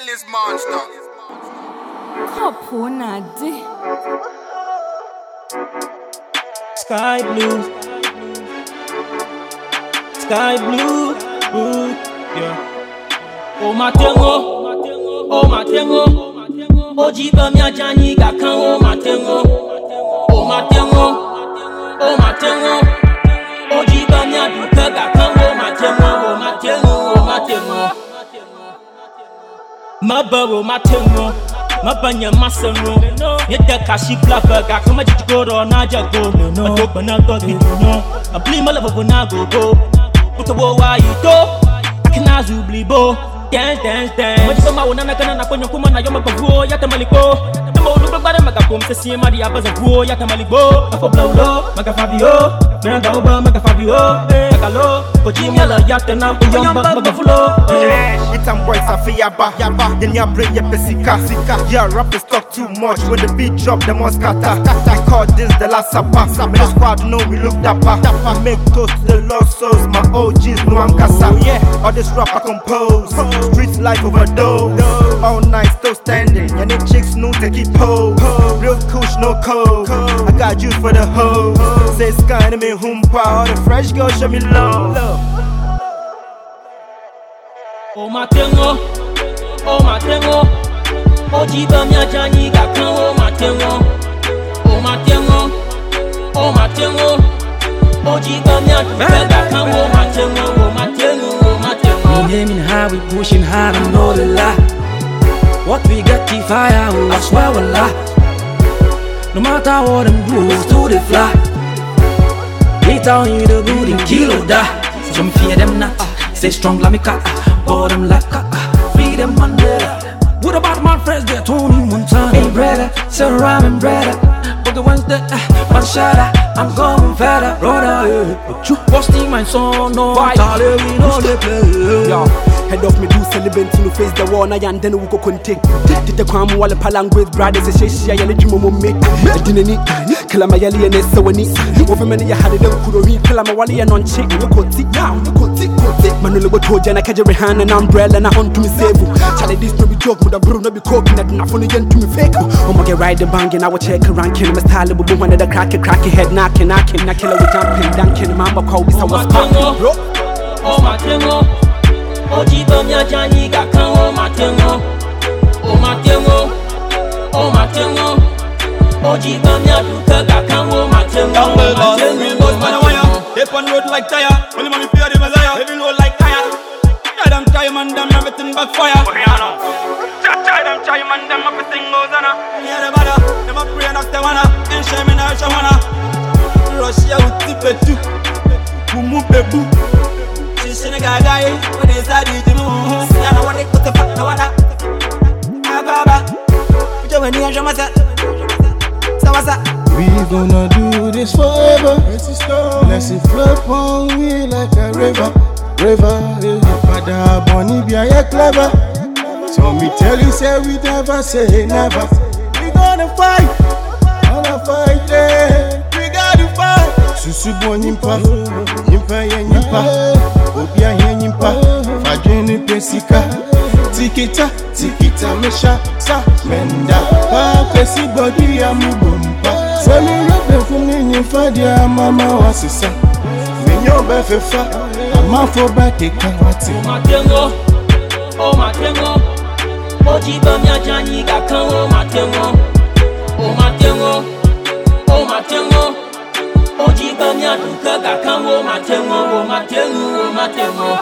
deadliest monster. Kopunadi. Sky blue, ooh, yeah. Oh my tengo, Ojiba mi ajani ga kan oh my tengo, Ojiba mi aduka ga kan oh my tengo. Mabaro my tengo. Mabanya masengo, yedda kashi klaba ga kuma jigoro na jago. Madoba na gogi no, a blima lava na go. Puta wo wa ito, akina zublibo. Dance. Majiba ma wona na kana na konyo kuma na yoma bavuo ya tamaliko. Tamo lu gbara maga kom se si mari abaza vuo ya tamaliko. Afo blawlo, maga fabio, na daoba maga fabio. Magalo, kojimya la yatena uyamba maga fulo. It's some boys a yaba, then ya bring your pesika. Yeah, rappers talk too much. When the beat drop, they must scatter. I call this the last supper. Me the squad know we look dapper. Make toast to the lost souls. My OGs know I'm casa. Yeah, all this rap I compose. Streets life overdose. All night still standing. And the chicks know to keep pose. Real kush, no code. I got you for the hoe. Say sky to me humpa. All the fresh girls show me love. Oh my tengo, Ojiba mi ajani ga kan oh my tengo, Ojiba mi aduka ga kan oh my tengo. Me naming how we pushing hard, I know the lie. What we got the fire, oh I swear we'll lie. No matter what them do, we still they fly. They tell you the good in kilo die. Some fear them not, stay strong like me cat. Bottom like freedom Mandela. What about my friends that Tony Montana? Hey brother, so rhyming brother. But the ones that one shot I'm going further, brother. Posting my song, no Charlie, we know they play. Yo, head off me do celebrate to face the war. And then we go contact. Did the crime while the palanguage brothers a share yellow Jimo make. I didn't need Kalamayali and Sawani. Over many you had it, Kurori, Kalamawali and on chick. You could see now, you could see. Manuel told Jana Kajari hand and umbrella and I on to me save. Charlie, this no be joke, but the brew no be cooking that nothing again to me fake. Oh my god, ride the bang and I will check around killing my style. But one of the cracky head knocking, I kill her with jumping, dunking, mamba call this I was popping, bro. Oh my tengo, Ojiba mi ajani ga kan oh my tengo, Ojiba mi aduka ga kan oh my tengo. They on road like tire, only mommy fear the Messiah. Heavy load like tire. Try them, man, them everything backfire. Try them, man, them everything goes on. Yeah, they bother, them a pray and ask they wanna. Ain't shame in her, she wanna. Russia with tip it too. Who move the boo? She's in a guy, when they start to move. I don't want to put the fuck, no one. I go back. Which one you show myself? So what's up? We gonna do this forever. Let's it flow on we like a river. Father Bonnie be a clever. So me tell you say we never say never. We gonna fight, yeah. We gotta fight. Susu Bonimpa, Nimpa Yenimpa, Obia Yenimpa, Fajini Pesika, Tikita, Mesha, Sa, Menda, Pesi Body Amubumpa. Send me up for me, Fadia, Mama was a son. When you're Beffa, I'm out for back a carrot. Oh my tengo, Ojiba mi ajani ga kan oh my tengo, Ojiba mi aduka ga kan oh my tengo.